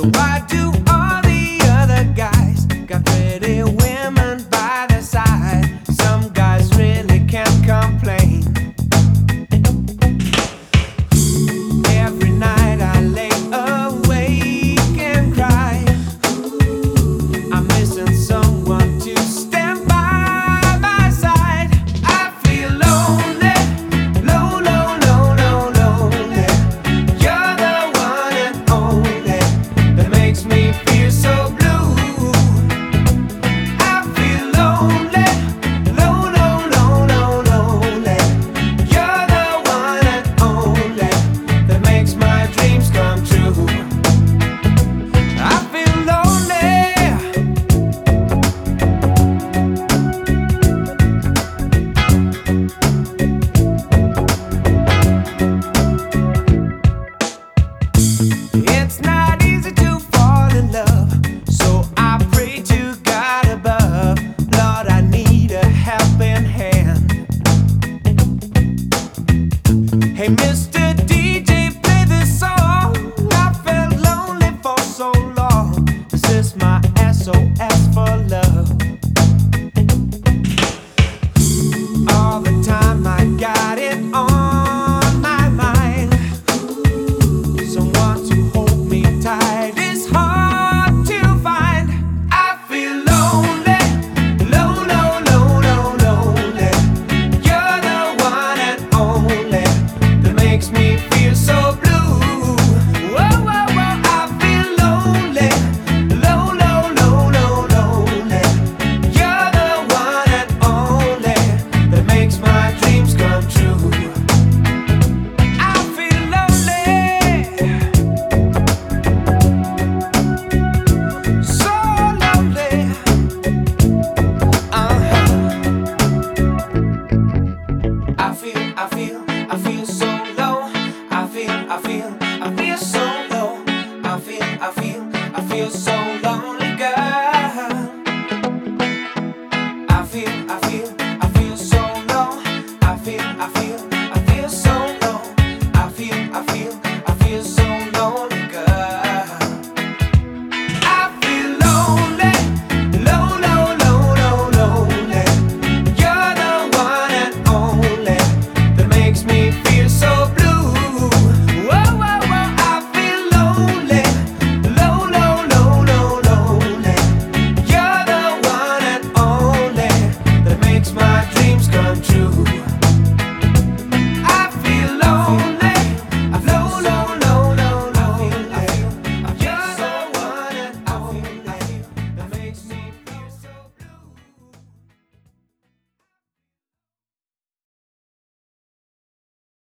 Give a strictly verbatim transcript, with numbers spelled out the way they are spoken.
So why do all the other guys got pretty women by their side? Some guys really can't complain. Every night I lay awake and cry. I'm missing someone to stand by my side. I feel lonely, low, low, low, low, lonely. You're the one and only that makes me feel so blue. I feel lonely, low, low, low, low, lonely. You're the one and only that makes my dreams come true. I feel lonely. It's not easy to fall in love, so I pray to God above. Lord, I need a helping hand. Hey, Mister D J, play this song. I felt lonely for so long. This is my S O S for love. All the time I got it on my mind. Someone to hold me tight is hard to find. I feel lonely, low, low, low, low, lonely. You're the one and only that makes me feel so blue. Whoa, whoa, whoa, I feel lonely, low, low, low, low, lonely. You're the one and only that makes my dreams come true. I feel lonely, so lonely. Uh-huh. I feel, I feel, I feel so low. I feel, I feel, I feel so low. I feel, I feel, I feel so